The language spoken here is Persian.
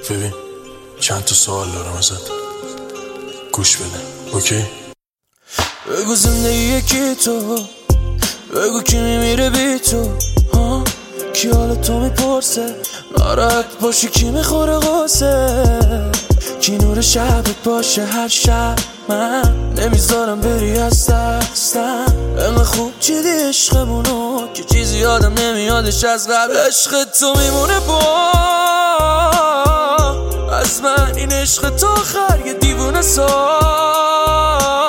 ببین چند تا سوال دارم ازت، گوش بده. اوکی؟ بگو زندگی یکی تو، بگو کی میمیره بی تو، کی حال تو میپرسه، ناراحت باشی کی میخوره غصه، کی نور شبت باشه هر شب، من نمیذارم بری از دستم. انقدر خوب چیدی عشقمونو که چیزی یادم نمیادش از قبل. عشق تو میمونه با از من، این عشق تو آخر یه دیوونه سا